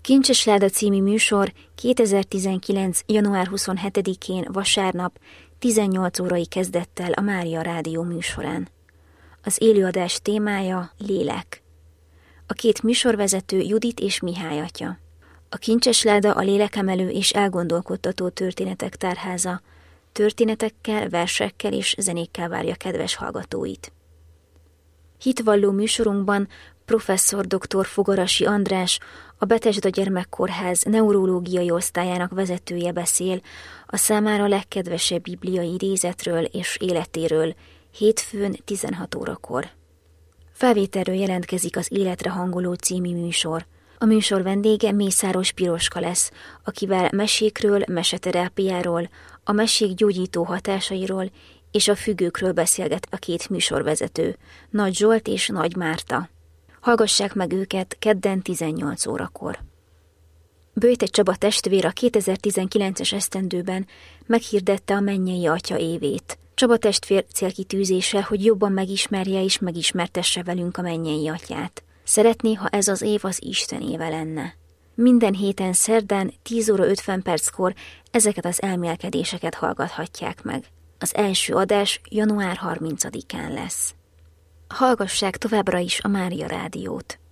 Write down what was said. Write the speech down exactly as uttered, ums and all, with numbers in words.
Kincses Láda című műsor kétezer-tizenkilenc. január huszonhetedikén vasárnap tizennyolc órai kezdettel a Mária Rádió műsorán. Az élőadás témája lélek. A két műsorvezető Judit és Mihály atya. A Kincses Láda a lélekemelő és elgondolkodtató történetek tárháza, történetekkel, versekkel és zenékkel várja kedves hallgatóit. Hitvalló műsorunkban professzor dr. Fogarasi András, a Bethesda Gyermekkórház neurológiai osztályának vezetője beszél a számára legkedvesebb bibliai idézetről és életéről, hétfőn tizenhat órakor. Felvételről jelentkezik az Életre hangoló című műsor. A műsor vendége Mészáros Piroska lesz, akivel mesékről, meseterápiáról, a mesék gyógyító hatásairól és a függőkről beszélget a két műsorvezető, Nagy Zsolt és Nagy Márta. Hallgassák meg őket kedden tizennyolc órakor. Böjte Csaba testvér a kétezer-tizenkilences esztendőben meghirdette a Mennyei Atya évét. Csaba testvér célkitűzése, hogy jobban megismerje és megismertesse velünk a Mennyei Atyát. Szeretné, ha ez az év az Isten éve lenne. Minden héten szerdán tíz óra ötven perckor ezeket az elmélkedéseket hallgathatják meg. Az első adás január harmincadikán lesz. Hallgassák továbbra is a Mária Rádiót.